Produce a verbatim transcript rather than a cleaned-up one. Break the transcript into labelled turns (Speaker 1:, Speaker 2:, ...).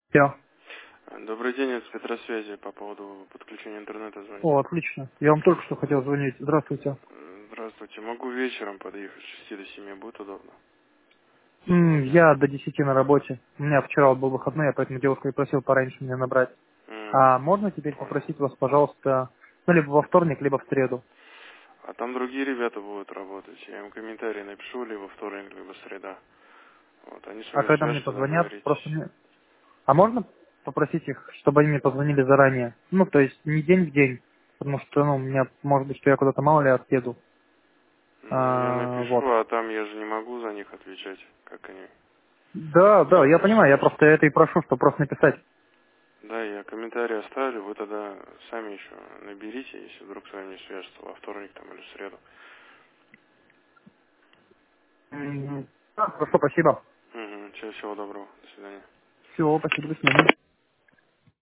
Speaker 1: Я.
Speaker 2: Добрый день, это Петросвязи. По поводу подключения интернета звоню.
Speaker 1: О, отлично. Я вам только что хотел звонить. Здравствуйте.
Speaker 2: М, Здравствуйте. Могу вечером подъехать с шести до семи, будет удобно?
Speaker 1: М,
Speaker 2: Сегодня.
Speaker 1: я до десяти на работе. У меня вчера вот был выходной, я поэтому девушка и просил пораньше меня набрать.
Speaker 2: М,
Speaker 1: А можно теперь
Speaker 2: Понял.
Speaker 1: попросить вас, пожалуйста, ну, либо во вторник, либо в среду?
Speaker 2: А там другие ребята будут работать. Я им комментарий напишу, либо вторник, либо среда. Вот, они с
Speaker 1: А
Speaker 2: вами
Speaker 1: когда мне
Speaker 2: свяжутся,
Speaker 1: позвонят, просто
Speaker 2: договоритесь.
Speaker 1: мне... А можно попросить их, чтобы они мне позвонили заранее? Ну, то есть не день в день, потому что, ну, у меня, может быть, что я куда-то мало ли отъеду.
Speaker 2: Ну, я
Speaker 1: А,
Speaker 2: напишу,
Speaker 1: вот.
Speaker 2: а там я же не могу за них отвечать, как они
Speaker 1: Да, да, я понимаю, я
Speaker 2: соглашаются.
Speaker 1: просто это и прошу, чтобы просто написать.
Speaker 2: Да, я комментарий оставлю, вы тогда сами еще наберите, если вдруг с вами не свяжутся во вторник там или в среду.
Speaker 1: М, да, хорошо, спасибо.
Speaker 2: Угу. Всего доброго. До свидания.
Speaker 1: Всего, спасибо, до свидания.